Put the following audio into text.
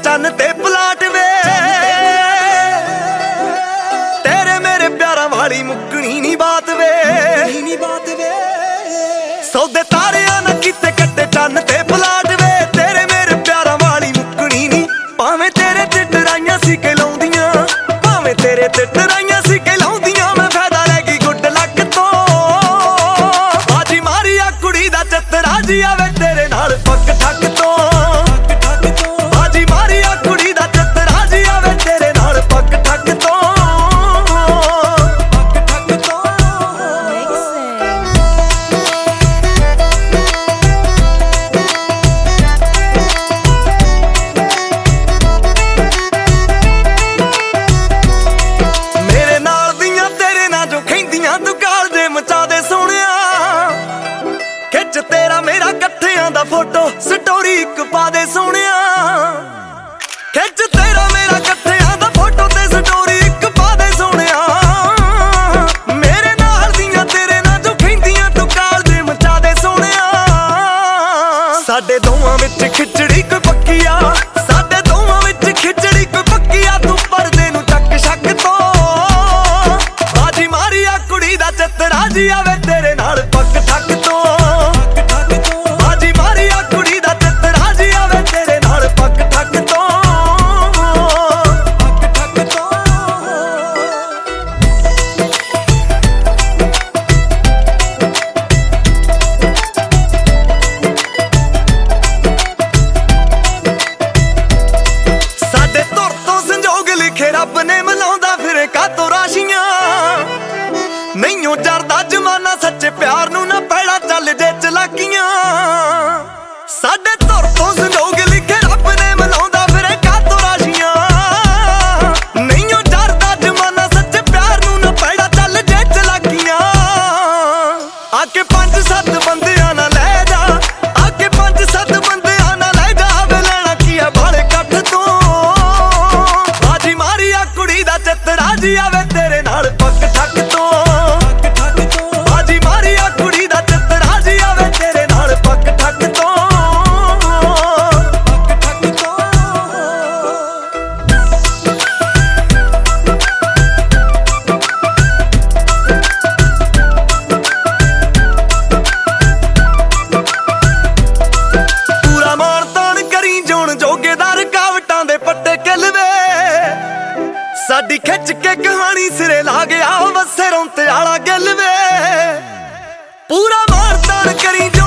चन्न ते पलाट वे तेरे मेरे प्यारा वाली मुकनी नी बात वे सौदे तारियां ना किते कट्टे चन्न ते पलाट वे तेरे मेरे प्यारा वाली मुकनी नी भावें तेरे ते डराइयां सी कहलाउंदियां भावें तेरे ते डराइयां सी कहलाउंदियां मैं फायदा लैगी गुड लक तो बाजी मारी आ कुड़ी दा चतरा जी आवे तेरे नाल पक ठक तो बाजी मारी आ कुड़ी दा चतरा जी आवे तेरे नाल पक ठक तो मेरे नाल दियां तेरे ना जो खैंदियां तू गाल दे मचा दे सोहणिया खिच तेरा मेरा कट्ठियां दा फोटो स्टोरी इक पा दे सोहणिया खिच तेरा मेरा कट्ठियां दा फोटो ते स्टोरी इक पा दे सोहणिया मेरे नाल दियां तेरे ना जो खैंदियां तू गाल दे मचा दे सोहणिया साडे दोवां विच खिचड़ी कोई पक्की आ साडे दोवां विच खिचड़ी कोई पक्की आ तू परदे नूं चक शक तो बाजी मारी आ कुड़ी दा चतरा जी आवे तेरे नाल पक ठक तो बाजी मारी आ कुड़ी दा चतरा जी आवे तेरे नाल पक ठक तो साडे तुर तो संजोग लिखे रब ने मिलाउंदा फिरे कातों राशियां नहीं जरदा जमाना सच्चे प्यार नूं ना पैड़ा चल जे चलाकियां साडे तुर तो संजोग लिखे रब ने मिलाउंदा फिरे कातों राशियां नहीं जरदा जमाना सच्चे प्यार नूं ना पैड़ा चल जे चलाकियां आके 5-7 बंदियां ना ले जा आके 5-7 बंदियां ना ले जा वे लेना की है बाले कट तो बाजी मारी आ कुड़ी दा चतरा जी आवे तेरे नाल पक ठक तो बाजी मारी आ कुड़ी दा चतरा जी आवे तेरे नाल पक ठक तो पूरा मान तान करी जोन जोगेदार रुकावटां दे पट्टे किलवे साडी खिच के कहानी सिरे ला गया वसे रौंते आला गिलवे पूरा मान तान करी जो